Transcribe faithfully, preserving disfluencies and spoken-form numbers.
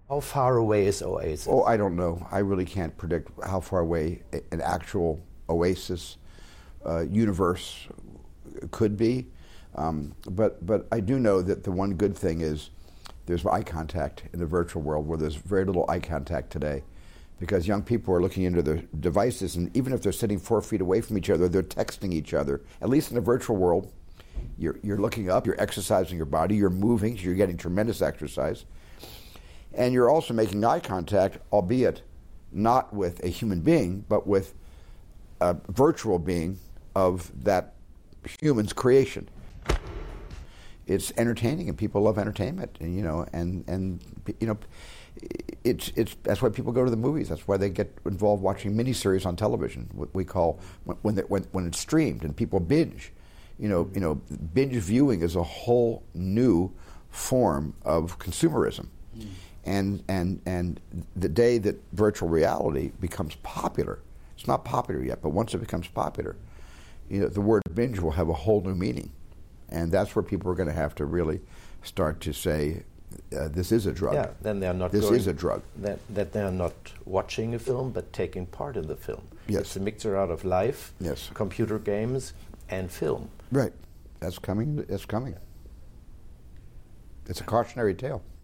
How far away is Oasis? Oh, I don't know. I really can't predict how far away an actual Oasis uh, universe could be. Um, but but I do know that the one good thing is there's eye contact in the virtual world, where there's very little eye contact today, because young people are looking into their devices, and even if they're sitting four feet away from each other, they're texting each other. At least in the virtual world, you're, you're looking up, you're exercising your body, you're moving, so you're getting tremendous exercise. And you're also making eye contact, albeit not with a human being, but with a virtual being of that human's creation. It's entertaining, and people love entertainment, and you know, and and you know, it's it's that's why people go to the movies. That's why they get involved watching miniseries on television. What we call when when when, when it's streamed and people binge. You know, you know, binge viewing is a whole new form of consumerism. Mm. And and and the day that virtual reality becomes popular, it's not popular yet, but once it becomes popular, you know, the word binge will have a whole new meaning. And that's where people are going to have to really start to say, uh, this is a drug. Yeah, then they are not. This going, is a drug. That, that they are not watching a film, but taking part in the film. Yes. It's a mixture out of life, yes, computer games, and film. Right. That's coming. It's coming. It's a cautionary tale.